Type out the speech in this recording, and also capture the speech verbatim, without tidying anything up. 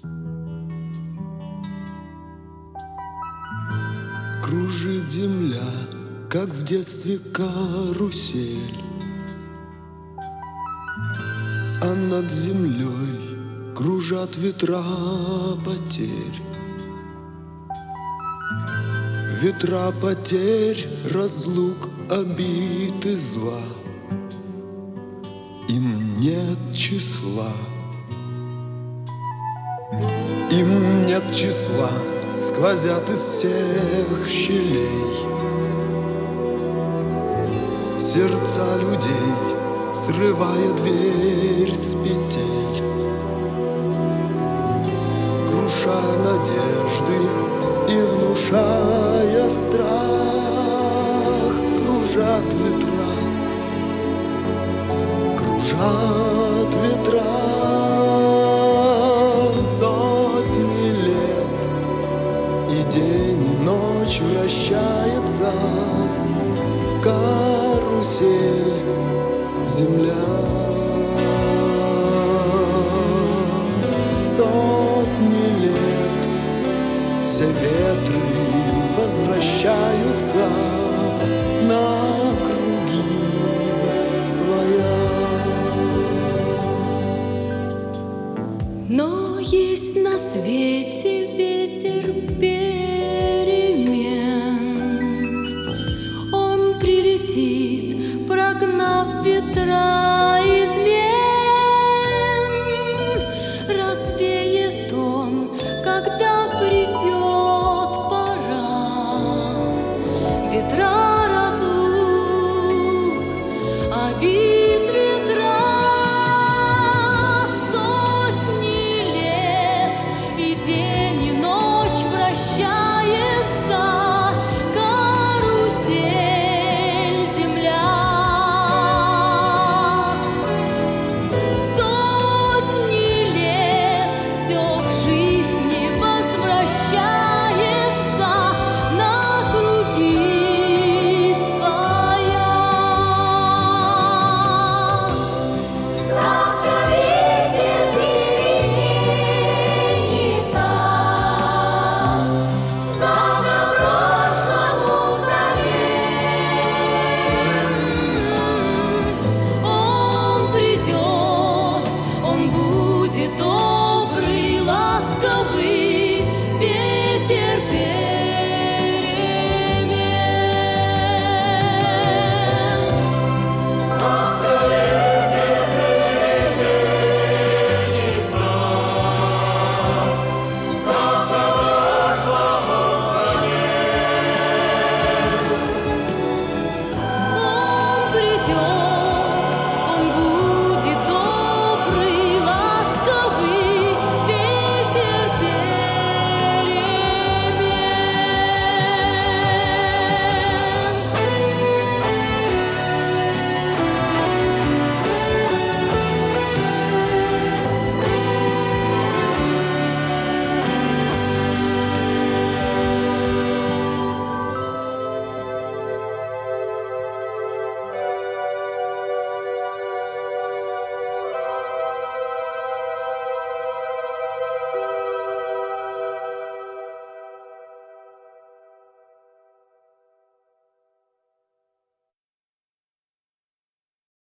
Кружит земля, как в детстве карусель, а над землей кружат ветра потерь. Ветра потерь, разлук, обид и зла. Им нет числа, им нет числа, сквозят из всех щелей сердца людей, срывая дверь с петель, круша надежды и внушая страх. Кружат ветра, кружат ветра сотни лет, и день и ночь вращается карусель земля. Сотни лет все ветры возвращаются